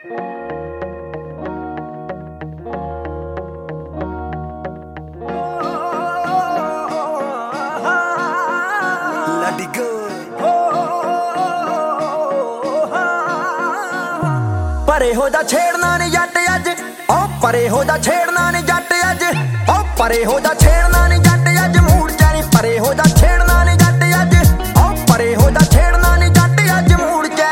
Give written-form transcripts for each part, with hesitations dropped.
परे हो जा छेड़ना नी जट अज, ओ परे हो जा छेड़ना नी जट अज, ओ परे हो जा छेड़ना नी जट अज, मूड च नी परे हो जा छेड़ना नी जट अज, ओ परे हो जा छेड़ना नी जट अज, मूड च।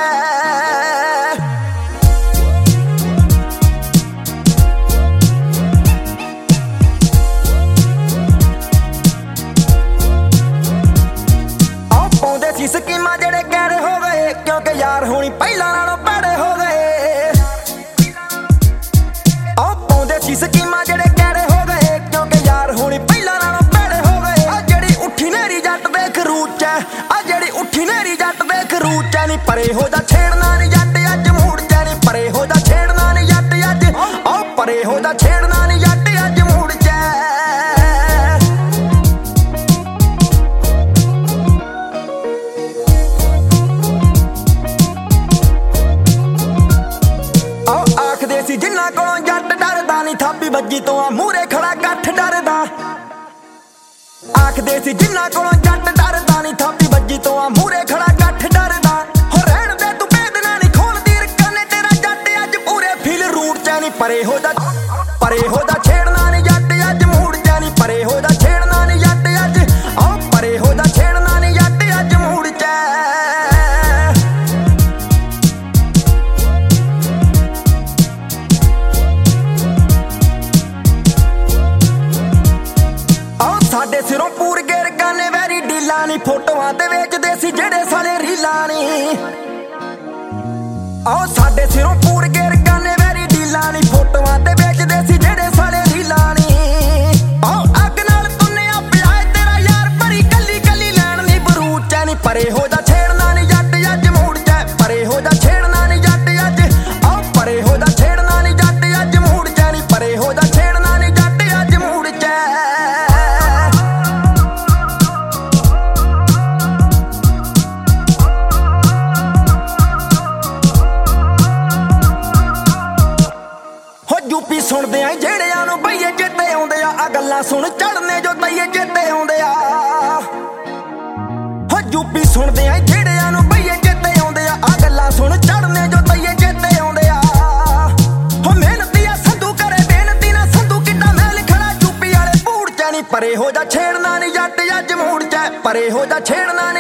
ओ पाउंदे सी स्कीमां जेड़े गैर हो गए, क्योंकि यार होनी पहला नालों पैड़े हो गए। स्कीमां जेड़े कैरे हो गए, क्योंकि यार होनी पहला नालों पैड़े हो गए। आ जेड़ी उठी नेरी जट देख रूट च, आ जेड़ी उठी नेरी जट देख रूट च, नी परे हो जा छेड़ना नी जट अज, मूड च नी परे हो जा छेड़ना नी जट अज, ओ परे हो जा छेड़ना नी जट अज, मूड च। ओ आखदे सी जिन्ना कोलों जट डरदा नी, थापी बज्जी तो आ मूरे खड़ा गठ डरदा। आखदे सी जिन्ना कोलों जट डरदा नी, थापी बज्जी तो आ मूरे खड़ा गठ डरदा। हो रहण दे तू बेदना नी खोलदी रकाने, तेरा जट अज पूरे फील रूट च नी परे हो जा, परे हो जा छेड़ना नी जट अज, मूड च नी परे हो जा छेड़ना नी जट अज, ओ परे हो जा छेड़ना नी जट अज, मूड च। साडे सिरों पूर गेर गाने वैरी डीला नी, फोटोआं ते वेचदे सी जेड़े साले रीलां नी। आओ साडे सिरों पूर गेर गाने वैरी डीला नी, फोटोआं ते वेचदे सी जेड़े साले रीलां नी। आओ अग नाल तुन्नेआ पियाए तेरा यार, भरी कली कली लैन नी बरूद च, नी परे हो जा छेड़ना नी जट अज, मूड च परे हो जा छेड़ना नी जट अज, आओ परे हो जा छेड़ना नी जट अज, मूड च नी परे हो जा छेड़ना नी जट अज, मूड च। यूपी सुनदे आ जेड़ियां नूं बईए चेते आउंदे आ, आ गल्लां सुन चढ़ने जो तईए चेते आउंदे आ। हो यूपी सुनदे आ जेड़ियां नूं बईए चेते आउंदे आ, आ गल्लां सुन चढ़ने जो तईए चेते आउंदे आ। हो मेहनती आ संधू करे बेनती ना, संधू किड्डा महल खड़ा यूपी वाले बूड़ च, नी परे हो जा छेड़ना नी जट अज, मूड च परे हो जा छेड़ना नी